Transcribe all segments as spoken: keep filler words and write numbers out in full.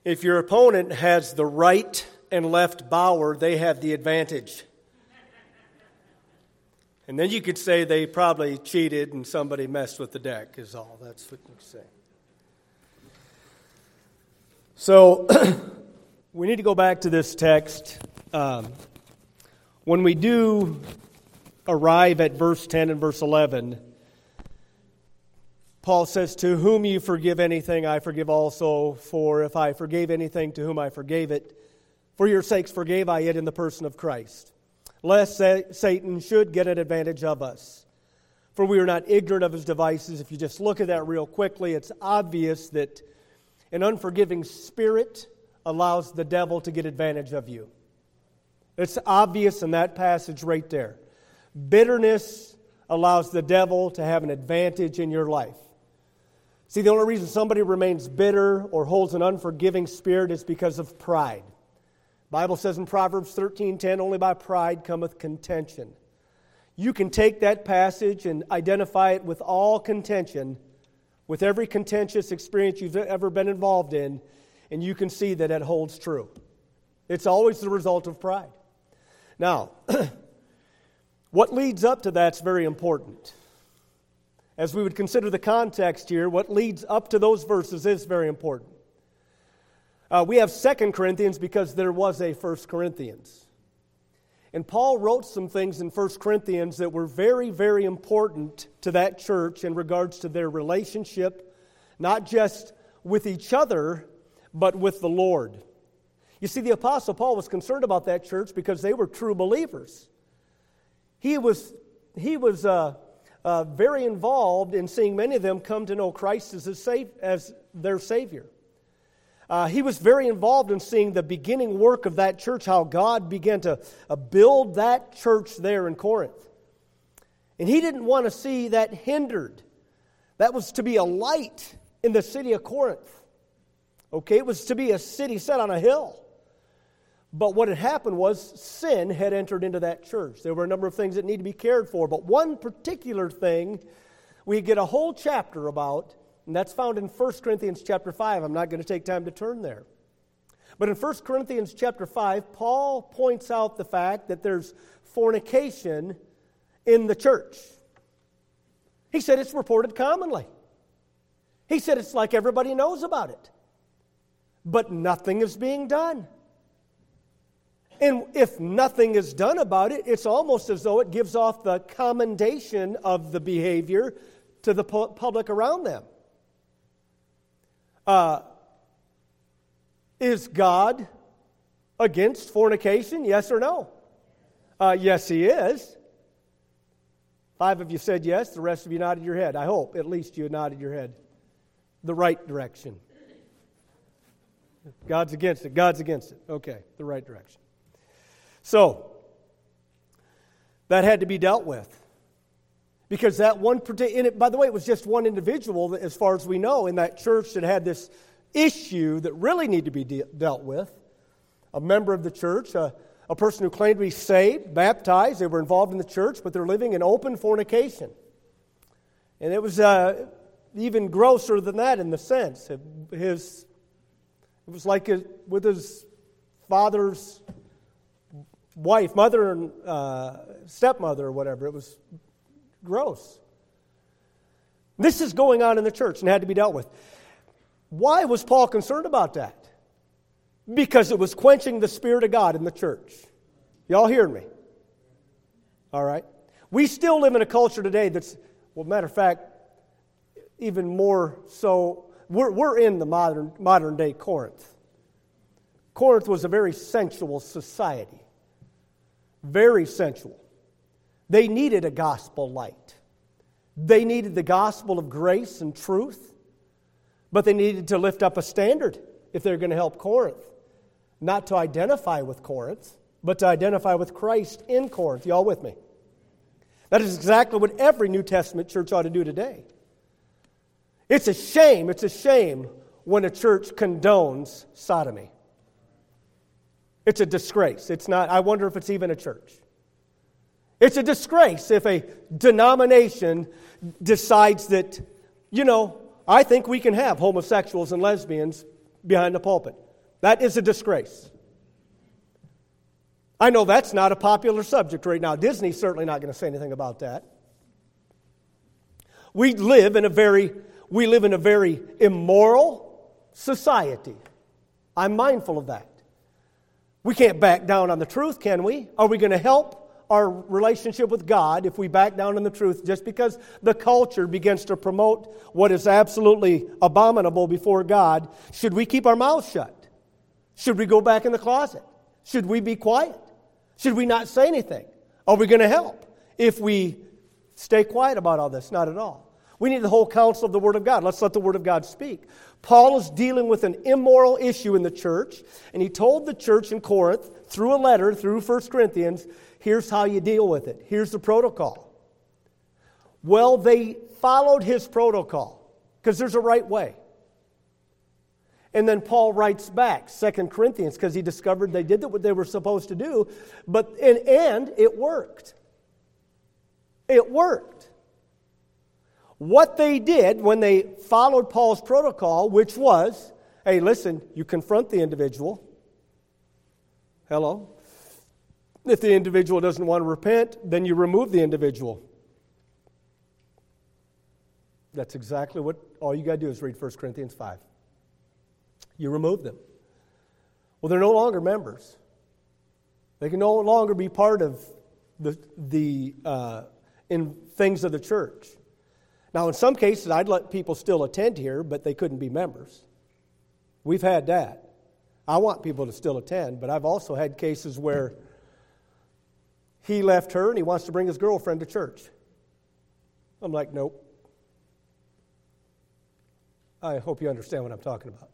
If your opponent has the right and left bower, they have the advantage. And then you could say they probably cheated and somebody messed with the deck is all. That's what you could say. So, we need to go back to this text. Um, when we do arrive at verse ten and verse eleven, Paul says, "To whom you forgive anything, I forgive also. For if I forgave anything to whom I forgave it, for your sakes forgave I it in the person of Christ, lest Satan should get an advantage of us. For we are not ignorant of his devices." If you just look at that real quickly, it's obvious that an unforgiving spirit allows the devil to get advantage of you. It's obvious in that passage right there. Bitterness allows the devil to have an advantage in your life. See, the only reason somebody remains bitter or holds an unforgiving spirit is because of pride. The Bible says in Proverbs thirteen ten, "Only by pride cometh contention." You can take that passage and identify it with all contention, with every contentious experience you've ever been involved in, and you can see that it holds true. It's always the result of pride. Now, what leads up to that's very important. As we would consider the context here, what leads up to those verses is very important. Uh, we have Second Corinthians because there was a First Corinthians. And Paul wrote some things in First Corinthians that were very, very important to that church in regards to their relationship, not just with each other, but with the Lord. You see, the Apostle Paul was concerned about that church because they were true believers. He was, he was uh, uh, very involved in seeing many of them come to know Christ as, his sa- as their Savior. Uh, he was very involved in seeing the beginning work of that church, how God began to uh, build that church there in Corinth. And he didn't want to see that hindered. That was to be a light in the city of Corinth. Okay, it was to be a city set on a hill. But what had happened was sin had entered into that church. There were a number of things that need to be cared for. But one particular thing we get a whole chapter about, and that's found in First Corinthians chapter five. I'm not going to take time to turn there. But in First Corinthians chapter five, Paul points out the fact that there's fornication in the church. He said it's reported commonly. He said it's like everybody knows about it. But nothing is being done. And if nothing is done about it, it's almost as though it gives off the commendation of the behavior to the pu- public around them. Uh, is God against fornication? Yes or no? Uh, yes, He is. Five of you said yes. The rest of you nodded your head. I hope at least you nodded your head the right direction. God's against it. God's against it. Okay, the right direction. So, that had to be dealt with. Because that one particular, by the way, it was just one individual, that, as far as we know, in that church that had this issue that really needed to be de- dealt with. A member of the church, a, a person who claimed to be saved, baptized, they were involved in the church, but they're living in open fornication. And it was uh, even grosser than that in the sense. His, it was like his, with his father's wife, mother and uh, stepmother or whatever. It was gross. This is going on in the church and had to be dealt with. Why was Paul concerned about that? Because it was quenching the Spirit of God in the church. Y'all hearing me? All right. We still live in a culture today that's, well, matter of fact, even more so, we're, we're in the modern, modern day Corinth. Corinth was a very sensual society. Very sensual. They needed a gospel light. They needed the gospel of grace and truth, but they needed to lift up a standard if they're going to help Corinth. Not to identify with Corinth, but to identify with Christ in Corinth. Y'all with me? That is exactly what every New Testament church ought to do today. It's a shame, it's a shame when a church condones sodomy. It's a disgrace. It's not, I wonder if it's even a church. It's a disgrace if a denomination decides that, you know, I think we can have homosexuals and lesbians behind the pulpit. That is a disgrace. I know that's not a popular subject right now. Disney's certainly not going to say anything about that. We live in a very, we live in a very immoral society. I'm mindful of that. We can't back down on the truth, can we? Are we going to help our relationship with God if we back down on the truth just because the culture begins to promote what is absolutely abominable before God? Should we keep our mouths shut? Should we go back in the closet? Should we be quiet? Should we not say anything? Are we going to help if we stay quiet about all this? Not at all. We need the whole counsel of the Word of God. Let's let the Word of God speak. Paul is dealing with an immoral issue in the church, and he told the church in Corinth, through a letter, through First Corinthians, here's how you deal with it. Here's the protocol. Well, they followed his protocol, because there's a right way. And then Paul writes back, Second Corinthians, because he discovered they did what they were supposed to do, but in end, it worked. It worked. What they did when they followed Paul's protocol, which was, hey, listen, you confront the individual. Hello? If the individual doesn't want to repent, then you remove the individual. That's exactly what, all you got to do is read First Corinthians five. You remove them. Well, they're no longer members. They can no longer be part of the, the uh, in things of the church. Now, in some cases, I'd let people still attend here, but they couldn't be members. We've had that. I want people to still attend, but I've also had cases where he left her and he wants to bring his girlfriend to church. I'm like, nope. I hope you understand what I'm talking about.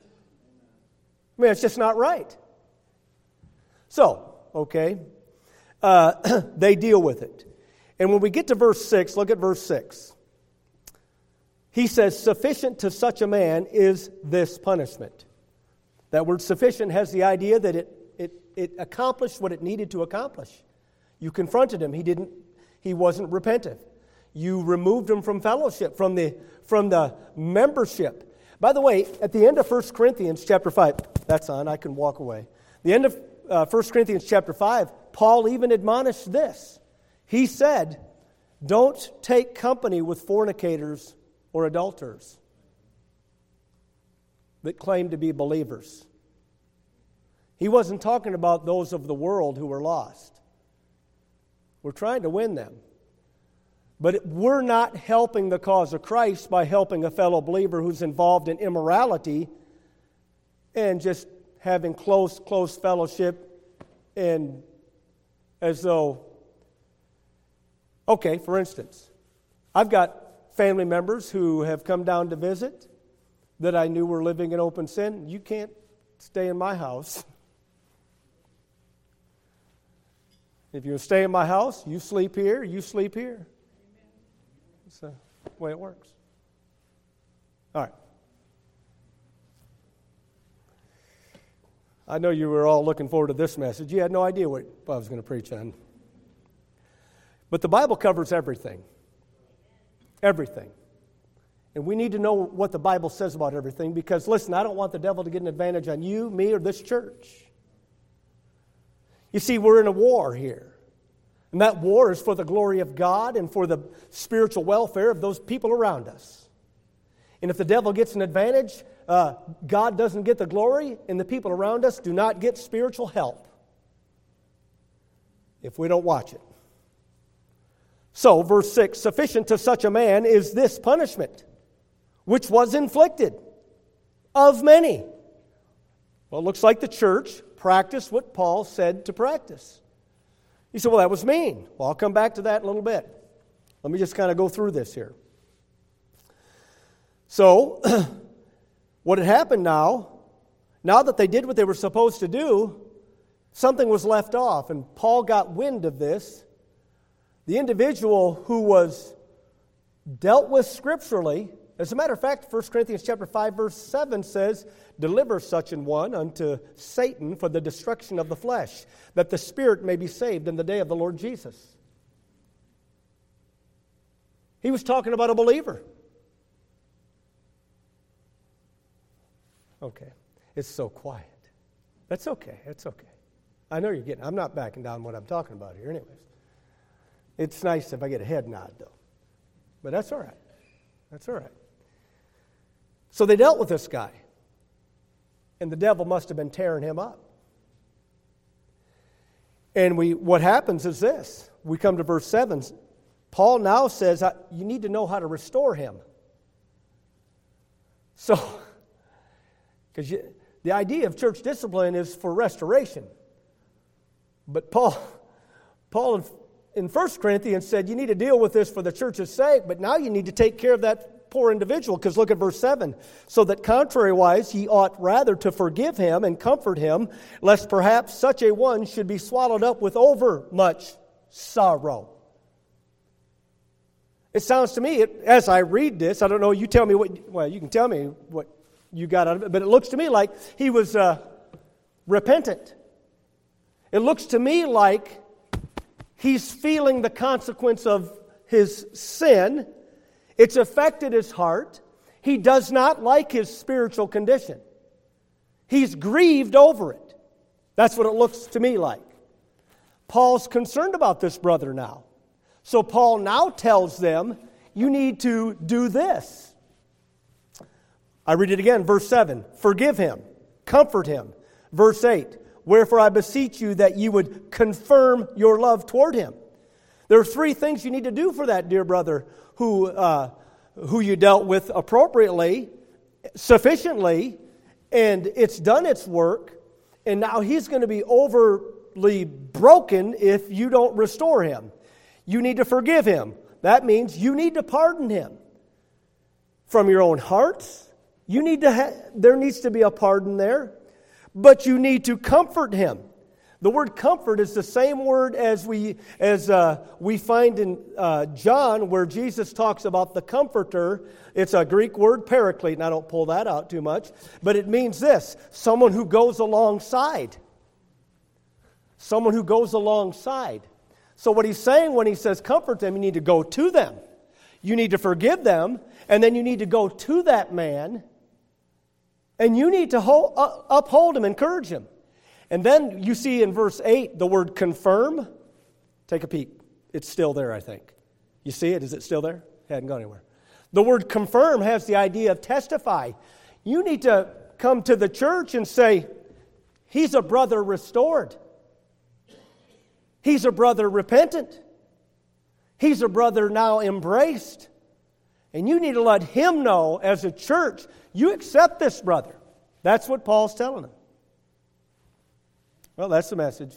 I mean, it's just not right. So, okay, uh, they deal with it. And when we get to verse six, look at verse six. He says, sufficient to such a man is this punishment. That word sufficient has the idea that it, it, it accomplished what it needed to accomplish. You confronted him. He didn't, he wasn't repentant. You removed him from fellowship, from the, from the membership. By the way, at the end of First Corinthians chapter five, that's on, I can walk away. The end of uh, First Corinthians chapter five, Paul even admonished this. He said, don't take company with fornicators or adulterers that claim to be believers. He wasn't talking about those of the world who were lost. We're trying to win them. But we're not helping the cause of Christ by helping a fellow believer who's involved in immorality and just having close, close fellowship and as though, okay, for instance, I've got family members who have come down to visit that I knew were living in open sin. You can't stay in my house. If you stay in my house, you sleep here, you sleep here. That's the way it works. All right. I know you were all looking forward to this message. You had no idea what I was going to preach on. But the Bible covers everything. Everything. And we need to know what the Bible says about everything because, listen, I don't want the devil to get an advantage on you, me, or this church. You see, we're in a war here. And that war is for the glory of God and for the spiritual welfare of those people around us. And if the devil gets an advantage, uh, God doesn't get the glory, and the people around us do not get spiritual help if we don't watch it. So, verse six, sufficient to such a man is this punishment, which was inflicted of many. Well, it looks like the church practiced what Paul said to practice. You say, well, that was mean. Well, I'll come back to that in a little bit. Let me just kind of go through this here. So, what had happened now, now that they did what they were supposed to do, something was left off, and Paul got wind of this. The individual who was dealt with scripturally, as a matter of fact, First Corinthians chapter five, verse seven says, deliver such an one unto Satan for the destruction of the flesh, that the spirit may be saved in the day of the Lord Jesus. He was talking about a believer. Okay. It's so quiet. That's okay. That's okay. I know you're getting, I'm not backing down what I'm talking about here anyways. It's nice if I get a head nod, though. But that's all right. That's all right. So they dealt with this guy. And the devil must have been tearing him up. And we, what happens is this. We come to verse seven. Paul now says, you need to know how to restore him. So, because the idea of church discipline is for restoration. But Paul, Paul in, in First Corinthians said, you need to deal with this for the church's sake, but now you need to take care of that poor individual, because look at verse seven. So that contrariwise ye ought rather to forgive him and comfort him, lest perhaps such a one should be swallowed up with overmuch sorrow. It sounds to me, it, as I read this, I don't know, you tell me what, well, you can tell me what you got out of it, but it looks to me like he was uh, repentant. It looks to me like he's feeling the consequence of his sin. It's affected his heart. He does not like his spiritual condition. He's grieved over it. That's what it looks to me like. Paul's concerned about this brother now. So Paul now tells them, you need to do this. I read it again, verse seven. Forgive him, comfort him. Verse eight. Wherefore I beseech you that you would confirm your love toward him. There are three things you need to do for that dear brother who, uh, who you dealt with appropriately, sufficiently, and it's done its work, and now he's going to be overly broken if you don't restore him. You need to forgive him. That means you need to pardon him. From your own hearts, you need to ha- there needs to be a pardon there. But you need to comfort him. The word comfort is the same word as we as uh, we find in uh, John, where Jesus talks about the comforter. It's a Greek word, paraclete, and I don't pull that out too much. But it means this, someone who goes alongside. Someone who goes alongside. So what he's saying when he says comfort them, you need to go to them. You need to forgive them, and then you need to go to that man, and you need to hold, uh, uphold him, encourage him. And then you see in verse eight the word confirm. Take a peek. It's still there, I think. You see it? Is it still there? It hadn't gone anywhere. The word confirm has the idea of testify. You need to come to the church and say, he's a brother restored. He's a brother repentant. He's a brother now embraced. And you need to let him know as a church, you accept this brother. That's what Paul's telling him. Well, that's the message.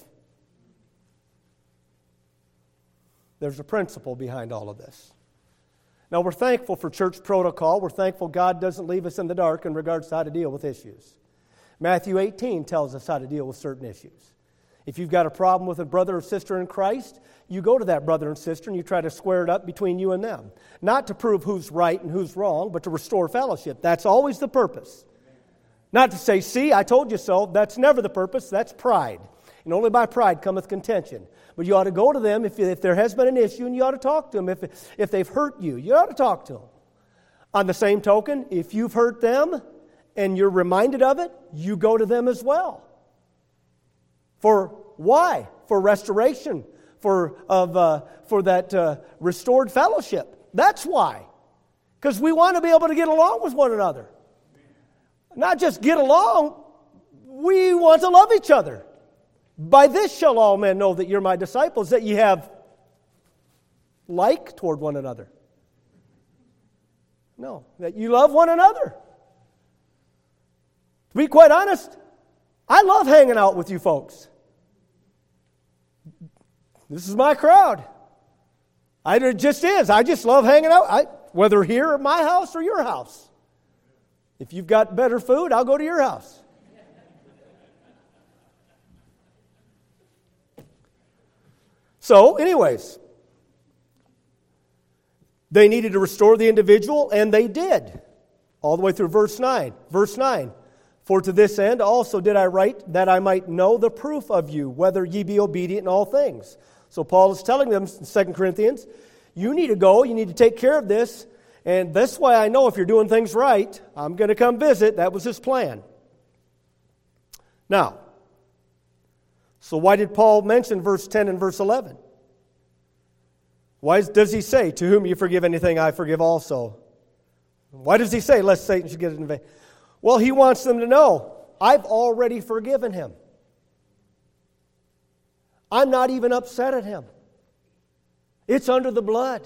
There's a principle behind all of this. Now, we're thankful for church protocol. We're thankful God doesn't leave us in the dark in regards to how to deal with issues. Matthew eighteen tells us how to deal with certain issues. If you've got a problem with a brother or sister in Christ, you go to that brother and sister and you try to square it up between you and them. Not to prove who's right and who's wrong, but to restore fellowship. That's always the purpose. Not to say, see, I told you so. That's never the purpose. That's pride. And only by pride cometh contention. But you ought to go to them if, if there has been an issue, and you ought to talk to them. If, if they've hurt you, you ought to talk to them. On the same token, if you've hurt them and you're reminded of it, you go to them as well. For why? For restoration, for of uh, for that uh, restored fellowship. That's why. Because we want to be able to get along with one another. Not just get along, we want to love each other. By this shall all men know that you're my disciples, that ye have like toward one another. No, that you love one another. To be quite honest, I love hanging out with you folks. This is my crowd. I, it just is. I just love hanging out, I, whether here at my house or your house. If you've got better food, I'll go to your house. So, anyways, they needed to restore the individual, and they did. All the way through verse nine. Verse nine. For to this end also did I write, that I might know the proof of you, whether ye be obedient in all things. So Paul is telling them in Second Corinthians, you need to go, you need to take care of this, and that's why I know if you're doing things right, I'm going to come visit. That was his plan. Now, so why did Paul mention verse ten and verse eleven? Why does he say, to whom you forgive anything, I forgive also? Why does he say, lest Satan should get it in vain? Well, he wants them to know, I've already forgiven him. I'm not even upset at him. It's under the blood.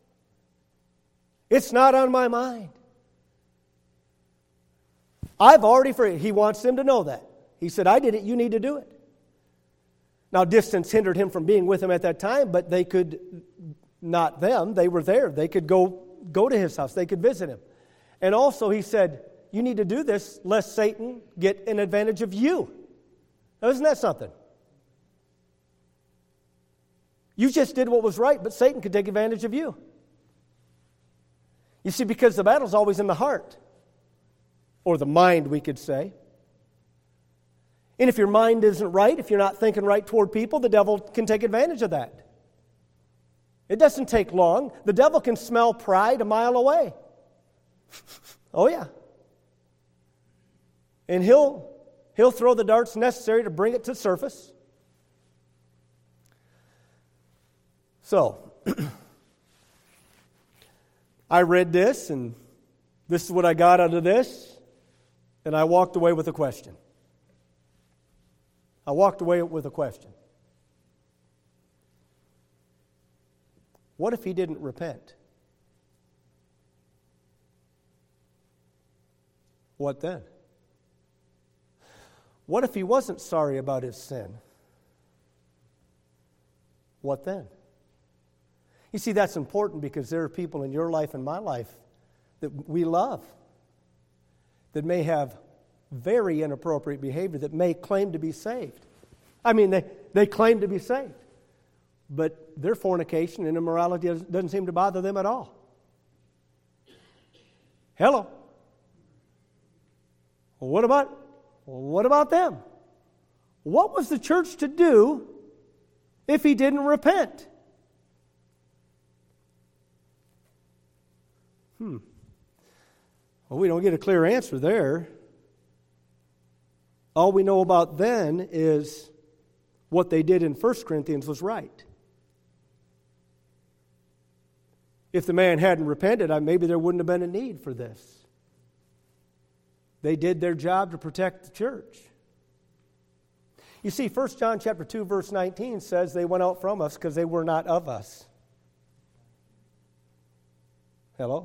It's not on my mind. I've already forgiven. He wants them to know that. He said, I did it, you need to do it. Now, distance hindered him from being with him at that time, but they could, not them, they were there. They could go, go to his house. They could visit him. And also he said, you need to do this lest Satan get an advantage of you. Now, isn't that something? You just did what was right, but Satan could take advantage of you. You see, because the battle's always in the heart. Or the mind, we could say. And if your mind isn't right, if you're not thinking right toward people, the devil can take advantage of that. It doesn't take long. The devil can smell pride a mile away. Oh, yeah. And he'll, he'll throw the darts necessary to bring it to the surface. So, I read this, and this is what I got out of this, and I walked away with a question. I walked away with a question. What if he didn't repent? What then? What if he wasn't sorry about his sin? What then? You see, that's important because there are people in your life and my life that we love that may have very inappropriate behavior, that may claim to be saved. I mean, they, they claim to be saved. But their fornication and immorality doesn't seem to bother them at all. Hello. Well, what about, well, what about them? What was the church to do if he didn't repent? Hmm. Well, we don't get a clear answer there. All we know about then is what they did in First Corinthians was right. If the man hadn't repented, maybe there wouldn't have been a need for this. They did their job to protect the church. You see, First John chapter two, verse nineteen says they went out from us because they were not of us. Hello?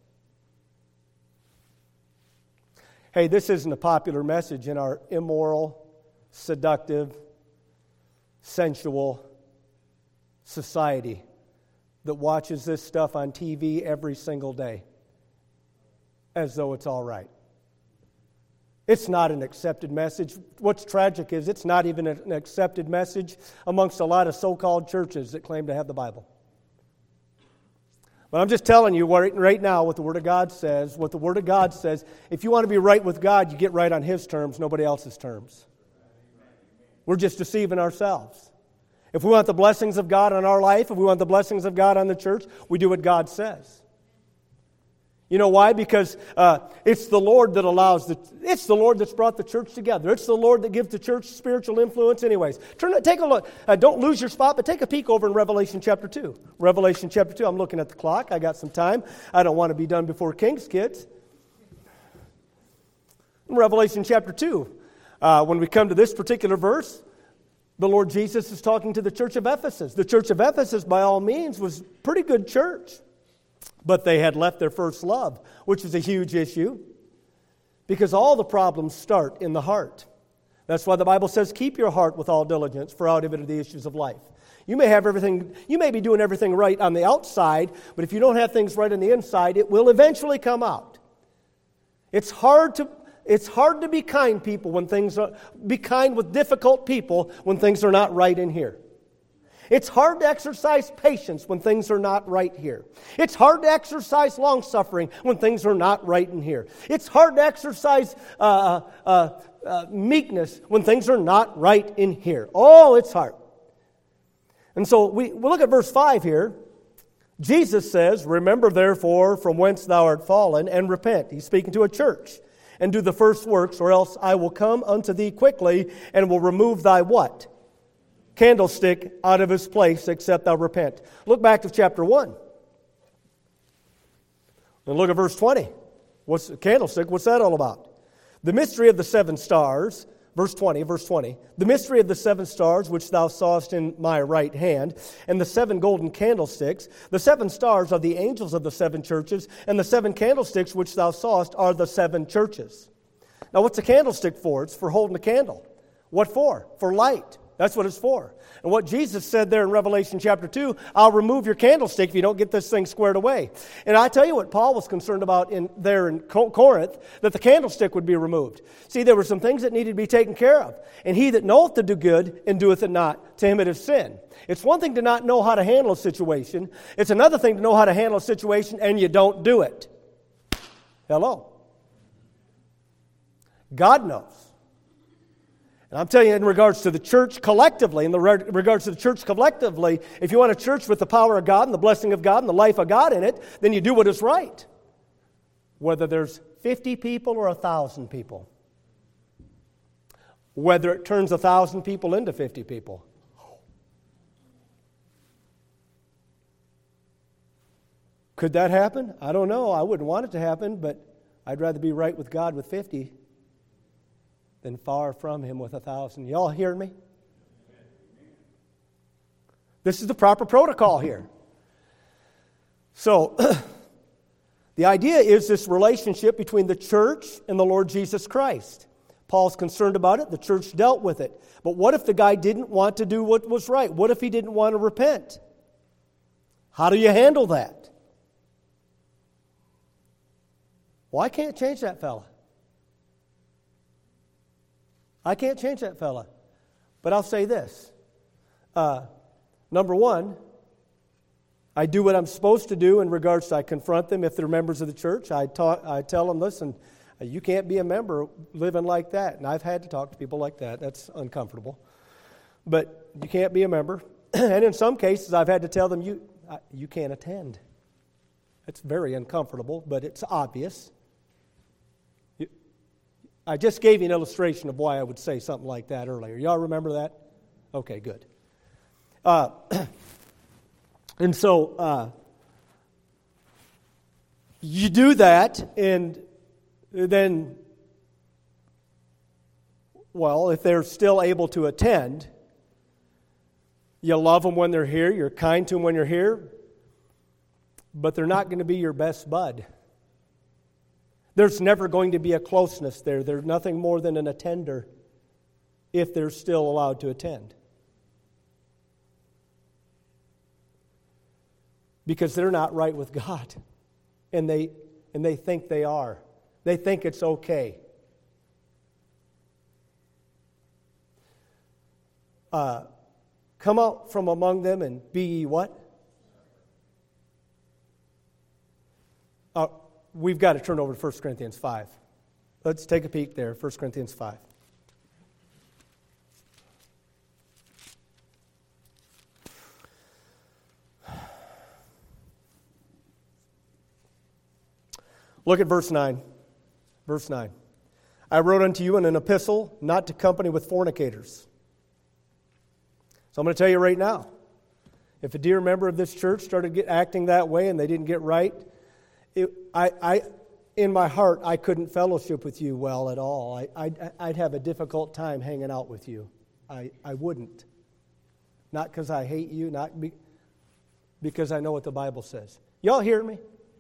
Hey, this isn't a popular message in our immoral, seductive, sensual society that watches this stuff on T V every single day as though it's all right. It's not an accepted message. What's tragic is it's not even an accepted message amongst a lot of so-called churches that claim to have the Bible. But I'm just telling you right now what the Word of God says. What the Word of God says, if you want to be right with God, you get right on His terms, nobody else's terms. We're just deceiving ourselves. If we want the blessings of God on our life, if we want the blessings of God on the church, we do what God says. You know why? Because uh, it's the Lord that allows the. It's the Lord that's brought the church together. It's the Lord that gives the church spiritual influence. Anyways, turn. Take a look. Uh, don't lose your spot, but take a peek over in Revelation chapter two. Revelation chapter two. I'm looking at the clock. I got some time. I don't want to be done before King's Kids. In Revelation chapter two, uh, when we come to this particular verse, the Lord Jesus is talking to the church of Ephesus. The church of Ephesus, by all means, was a pretty good church. But they had left their first love, which is a huge issue. Because all the problems start in the heart. That's why the Bible says, keep your heart with all diligence, for out of it are the issues of life. You may have everything, you may be doing everything right on the outside, but if you don't have things right on the inside, it will eventually come out. It's hard to it's hard to be kind people when things are be kind with difficult people when things are not right in here. It's hard to exercise patience when things are not right here. It's hard to exercise long-suffering when things are not right in here. It's hard to exercise uh, uh, uh, meekness when things are not right in here. Oh, it's hard. And so we, we look at verse five here. Jesus says, remember therefore from whence thou art fallen and repent. He's speaking to a church. and do the first works, or else I will come unto thee quickly, and will remove thy what? Candlestick out of his place, except thou repent. Look back to chapter one. And look at verse twenty. What's the candlestick? What's that all about? The mystery of the seven stars, verse twenty, verse twenty. The mystery of the seven stars which thou sawest in my right hand, and the seven golden candlesticks. The seven stars are the angels of the seven churches, and the seven candlesticks which thou sawest are the seven churches. Now what's a candlestick for? It's for holding a candle. What for? For light. That's what it's for. And what Jesus said there in Revelation chapter two, I'll remove your candlestick if you don't get this thing squared away. And I tell you what Paul was concerned about in there in Corinth, that the candlestick would be removed. See, there were some things that needed to be taken care of. And he that knoweth to do good and doeth it not, to him it is sin. It's one thing to not know how to handle a situation. It's another thing to know how to handle a situation and you don't do it. Hello. God knows. And I'm telling you, in regards to the church collectively, in the re- regards to the church collectively, if you want a church with the power of God and the blessing of God and the life of God in it, then you do what is right. Whether there's fifty people or one thousand people. Whether it turns one thousand people into fifty people. Could that happen? I don't know. I wouldn't want it to happen, but I'd rather be right with God with fifty than far from Him with a thousand. Y'all hear me? This is the proper protocol here. So, the idea is this relationship between the church and the Lord Jesus Christ. Paul's concerned about it. The church dealt with it. But what if the guy didn't want to do what was right? What if he didn't want to repent? How do you handle that? Well, I can't change that fella. I can't change that fella. But I'll say this. Uh, number one, I do what I'm supposed to do in regards to I confront them if they're members of the church. I, talk, I tell them, listen, you can't be a member living like that. And I've had to talk to people like that. That's uncomfortable. But you can't be a member. And in some cases, I've had to tell them, you, you can't attend. It's very uncomfortable, but it's obvious. I just gave you an illustration of why I would say something like that earlier. Y'all remember that? Okay, good. Uh, and so uh, you do that, and then, well, if they're still able to attend, you love them when they're here, you're kind to them when you're here, but they're not going to be your best bud. There's never going to be a closeness there. They're nothing more than an attender if they're still allowed to attend. Because they're not right with God. And they and they think they are. They think it's okay. Uh, come out from among them and be ye what? Uh, We've got to turn over to First Corinthians five. Let's take a peek there, First Corinthians five. Look at verse nine. Verse nine. I wrote unto you in an epistle not to company with fornicators. So I'm going to tell you right now, if a dear member of this church started get, acting that way and they didn't get right, It, I, I, in my heart, I couldn't fellowship with you well at all. I, I'd, I'd have a difficult time hanging out with you. I, I wouldn't. Not because I hate you, not be, because I know what the Bible says. Y'all hear me?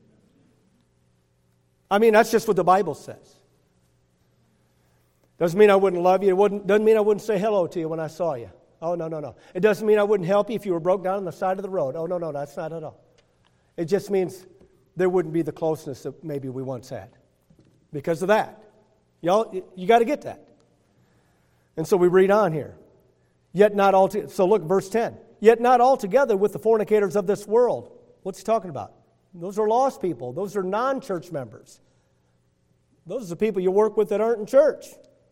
I mean, that's just what the Bible says. Doesn't mean I wouldn't love you. It wouldn't, doesn't mean I wouldn't say hello to you when I saw you. Oh, no, no, no. It doesn't mean I wouldn't help you if you were broke down on the side of the road. Oh, no, no, that's not at all. It just means there wouldn't be the closeness that maybe we once had because of that. Y'all, you got to get that. And so we read on here. Yet not all. To, so look, verse ten. Yet not altogether with the fornicators of this world. What's he talking about? Those are lost people. Those are non-church members. Those are the people you work with that aren't in church.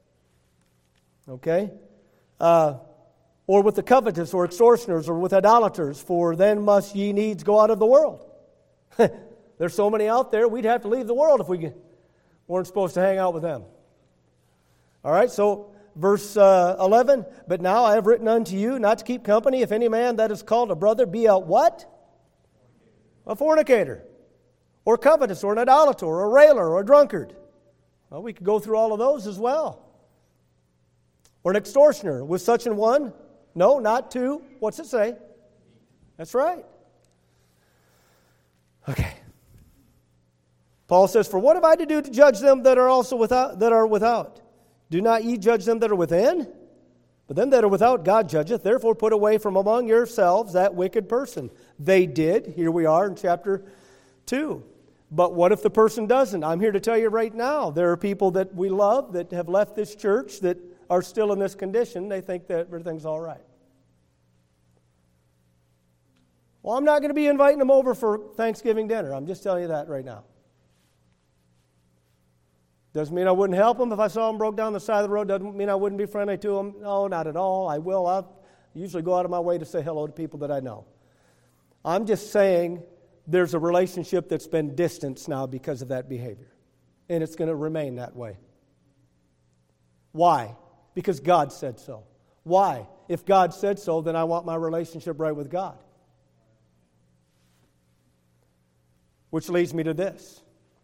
Okay? Uh, or with the covetous or extortioners or with idolaters, for then must ye needs go out of the world. There's so many out there, we'd have to leave the world if we Weren't supposed to hang out with them. All right, so verse uh, eleven, but now I have written unto you not to keep company if any man that is called a brother be a what? A fornicator, or covetous, or an idolater, or a railer, or a drunkard. Well, we could go through all of those as well. Or an extortioner. With such an one? No, not to. What's it say? That's right. Okay. Paul says, for what have I to do to judge them that are also without, that are without? Do not ye judge them that are within? But them that are without God judgeth. Therefore put away from among yourselves that wicked person. They did. Here we are in chapter two. But what if the person doesn't? I'm here to tell you right now, there are people that we love that have left this church that are still in this condition. They think that everything's all right. Well, I'm not going to be inviting them over for Thanksgiving dinner. I'm just telling you that right now. Doesn't mean I wouldn't help them if I saw them broke down the side of the road. Doesn't mean I wouldn't be friendly to them. No, not at all. I will. I usually go out of my way to say hello to people that I know. I'm just saying there's a relationship that's been distanced now because of that behavior. And it's going to remain that way. Why? Because God said so. Why? If God said so, then I want my relationship right with God. Which leads me to this.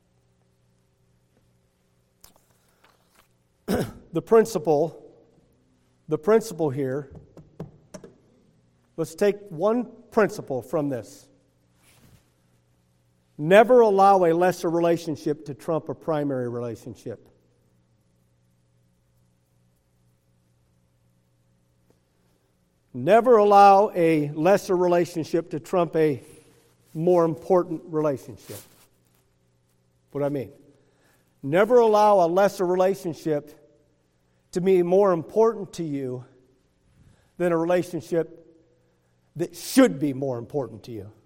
The principle, the principle here, let's take one principle from this. Never allow a lesser relationship to trump a primary relationship. Never allow a lesser relationship to trump a more important relationship. What do I mean? Never allow a lesser relationship to be more important to you than a relationship that should be more important to you.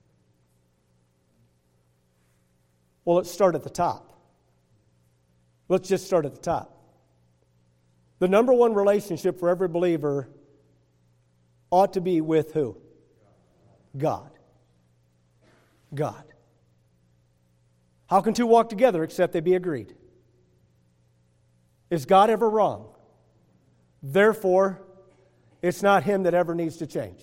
Well, let's start at the top. Let's just start at the top. The number one relationship for every believer ought to be with who? God. God. How can two walk together except they be agreed? Is God ever wrong? Therefore, it's not Him that ever needs to change.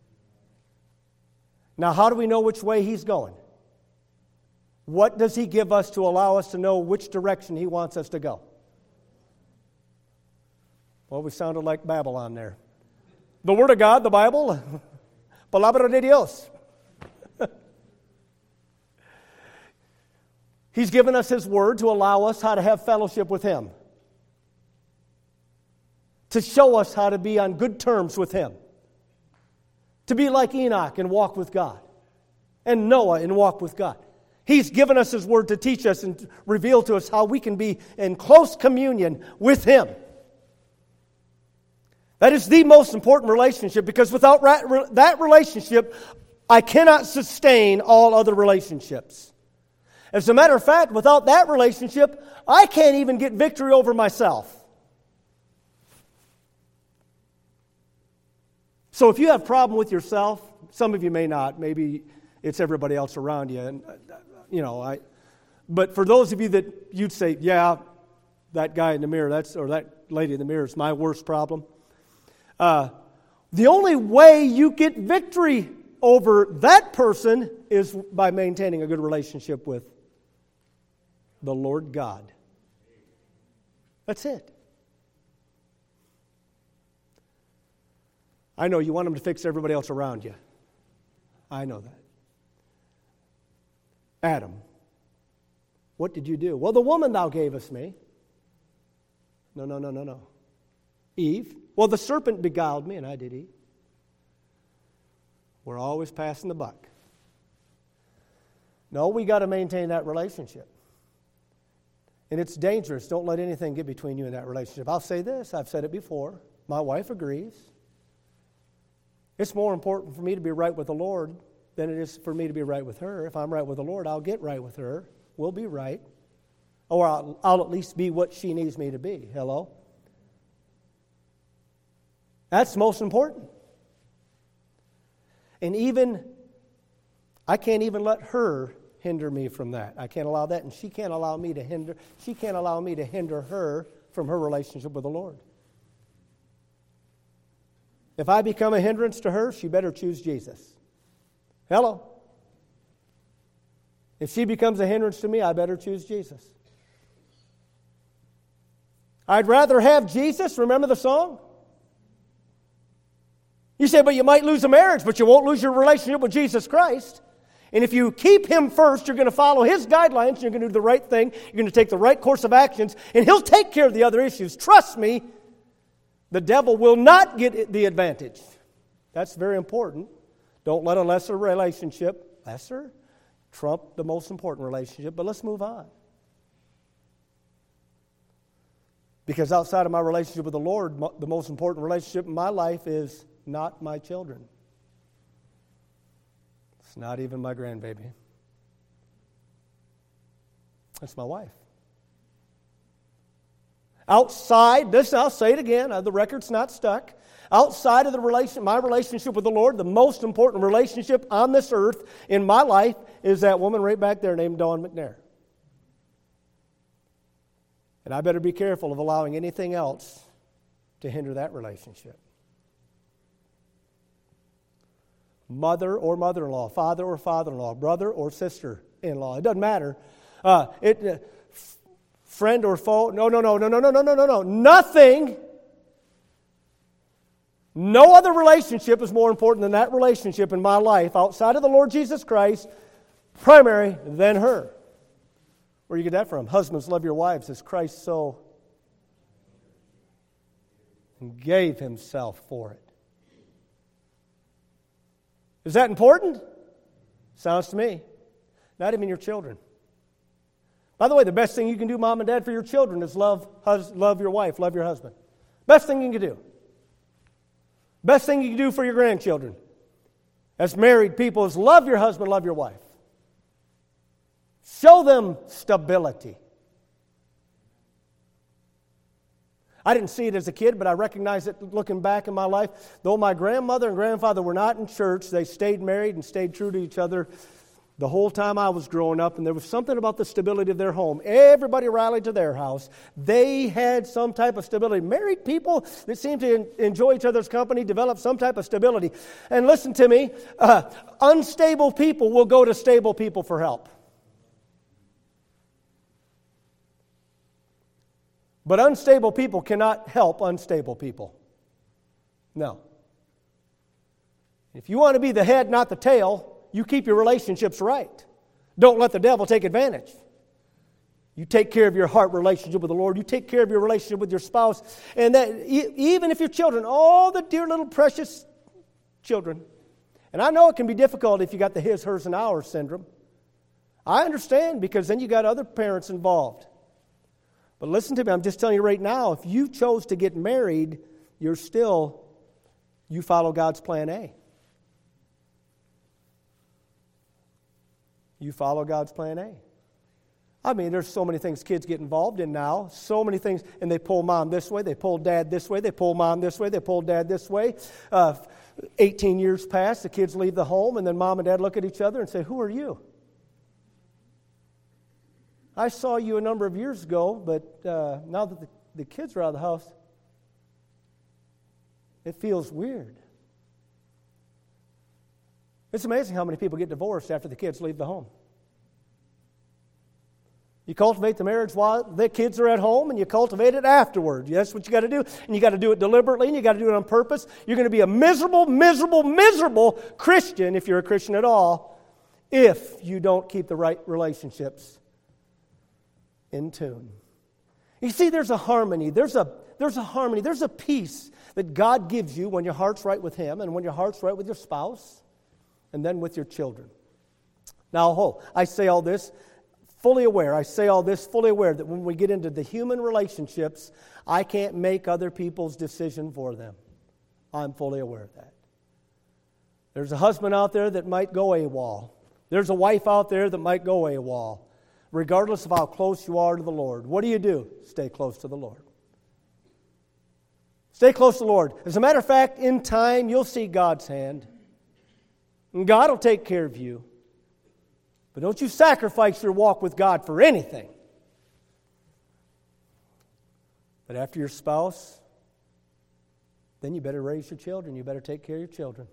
Now, how do we know which way He's going? What does He give us to allow us to know which direction He wants us to go? Well, we sounded like Babylon there. The Word of God, the Bible, Palabra de Dios. He's given us His Word to allow us how to have fellowship with Him. To show us how to be on good terms with Him. To be like Enoch and walk with God. And Noah and walk with God. He's given us His Word to teach us and reveal to us how we can be in close communion with Him. That is the most important relationship, because without that relationship, I cannot sustain all other relationships. As a matter of fact, without that relationship, I can't even get victory over myself. So if you have a problem with yourself, some of you may not. Maybe it's everybody else around you. And you know, I. But for those of you that you'd say, yeah, that guy in the mirror, that's or that lady in the mirror is my worst problem. Uh, the only way you get victory over that person is by maintaining a good relationship with the Lord God. That's it. I know you want Him to fix everybody else around you. I know that. Adam, what did you do? Well, the woman thou gavest me. No, no, no, no, no. Eve, well, the serpent beguiled me and I did eat. We're always passing the buck. No, we got to maintain that relationship. And it's dangerous. Don't let anything get between you and that relationship. I'll say this. I've said it before. My wife agrees. It's more important for me to be right with the Lord than it is for me to be right with her. If I'm right with the Lord, I'll get right with her. We'll be right. Or I'll, I'll at least be what she needs me to be. Hello? That's most important. And even, I can't even let her hinder me from that. I can't allow that, and she can't allow me to hinder, she can't allow me to hinder her from her relationship with the Lord. If I become a hindrance to her, she better choose Jesus. Hello? If she becomes a hindrance to me, I better choose Jesus. I'd rather have Jesus. Remember the song? You say, but you might lose a marriage, but you won't lose your relationship with Jesus Christ. And if you keep Him first, you're going to follow His guidelines, you're going to do the right thing, you're going to take the right course of actions, and He'll take care of the other issues. Trust me, the devil will not get the advantage. That's very important. Don't let a lesser relationship, lesser, trump the most important relationship. But let's move on. Because outside of my relationship with the Lord, the most important relationship in my life is not my children. It's not even my grandbaby. It's my wife. Outside, this I'll say it again, the record's not stuck. Outside of the relation, my relationship with the Lord, the most important relationship on this earth in my life is that woman right back there named Dawn McNair. And I better be careful of allowing anything else to hinder that relationship. Mother or mother-in-law, father or father-in-law, brother or sister-in-law. It doesn't matter. Uh, it, uh, f- friend or foe. No, no, no, no, no, no, no, no, no, no. Nothing. No other relationship is more important than that relationship in my life outside of the Lord Jesus Christ, primary than her. Where do you get that from? Husbands, love your wives as Christ so gave Himself for it. Is that important? Sounds to me. Not even your children. By the way, the best thing you can do, mom and dad, for your children is love, hus- love your wife, love your husband. Best thing you can do. Best thing you can do for your grandchildren as married people is love your husband, love your wife. Show them stability. I didn't see it as a kid, but I recognize it looking back in my life. Though my grandmother and grandfather were not in church, they stayed married and stayed true to each other the whole time I was growing up, and there was something about the stability of their home. Everybody rallied to their house. They had some type of stability. Married people that seem to enjoy each other's company develop some type of stability. And listen to me, uh, unstable people will go to stable people for help. But unstable people cannot help unstable people. No. If you want to be the head, not the tail, you keep your relationships right. Don't let the devil take advantage. You take care of your heart relationship with the Lord. You take care of your relationship with your spouse. And that even if your children, all the dear little precious children. And I know it can be difficult if you got the his, hers, and ours syndrome. I understand, because then you got other parents involved. But listen to me, I'm just telling you right now, if you chose to get married, you're still, you follow God's plan A. You follow God's plan A. I mean, there's so many things kids get involved in now, so many things, and they pull mom this way, they pull dad this way, they pull mom this way, they pull dad this way. Uh, eighteen years pass, the kids leave the home, and then mom and dad look at each other and say, who are you? I saw you a number of years ago, but uh, now that the, the kids are out of the house, it feels weird. It's amazing how many people get divorced after the kids leave the home. You cultivate the marriage while the kids are at home, and you cultivate it afterward. That's what you got to do, and you got to do it deliberately, and you got to do it on purpose. You're going to be a miserable, miserable, miserable Christian, if you're a Christian at all, if you don't keep the right relationships in tune. You see, there's a harmony. There's a there's a harmony. There's a peace that God gives you when your heart's right with Him, and when your heart's right with your spouse, and then with your children. Now, oh, I say all this fully aware. I say all this fully aware that when we get into the human relationships, I can't make other people's decision for them. I'm fully aware of that. There's a husband out there that might go AWOL. There's a wife out there that might go AWOL. Regardless of how close you are to the Lord. What do you do? Stay close to the Lord. Stay close to the Lord. As a matter of fact, in time, you'll see God's hand. And God will take care of you. But don't you sacrifice your walk with God for anything. But after your spouse, then you better raise your children. You better take care of your children.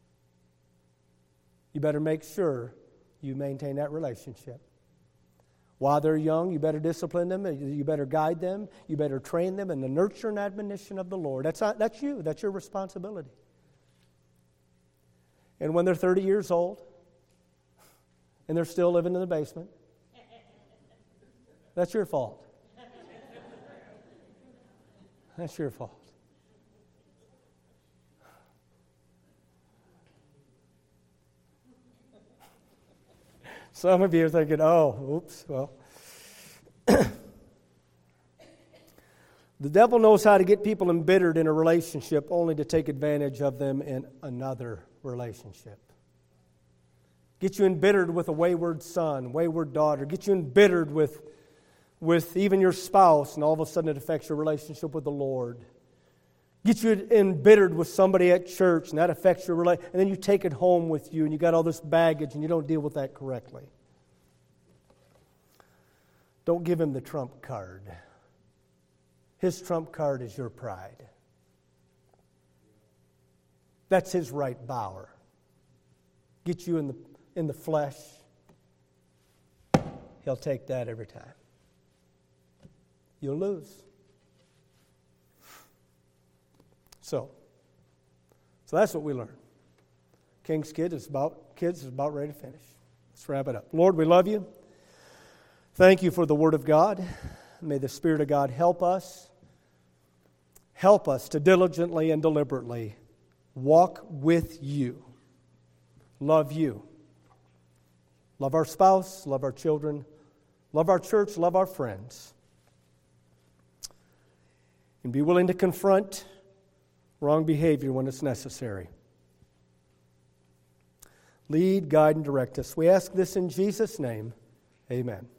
You better make sure you maintain that relationship. While they're young, you better discipline them. You better guide them. You better train them in the nurture and admonition of the Lord. That's not, that's you. That's your responsibility. And when they're thirty years old, and they're still living in the basement, that's your fault. That's your fault. Some of you are thinking, oh, oops, well. The devil knows how to get people embittered in a relationship only to take advantage of them in another relationship. Get you embittered with a wayward son, wayward daughter. Get you embittered with, with even your spouse, and all of a sudden it affects your relationship with the Lord. Get you embittered with somebody at church, and that affects your relationship. And then you take it home with you, and you got all this baggage, and you don't deal with that correctly. Don't give him the trump card. His trump card is your pride. That's his right bower. Get you in the in the flesh. He'll take that every time. You'll lose. So, so that's what we learn. King's Kid is about kids is about ready to finish. Let's wrap it up. Lord, we love you. Thank you for the Word of God. May the Spirit of God help us. Help us to diligently and deliberately walk with you. Love you. Love our spouse, love our children, love our church, love our friends. And be willing to confront wrong behavior when it's necessary. Lead, guide, and direct us. We ask this in Jesus' name. Amen.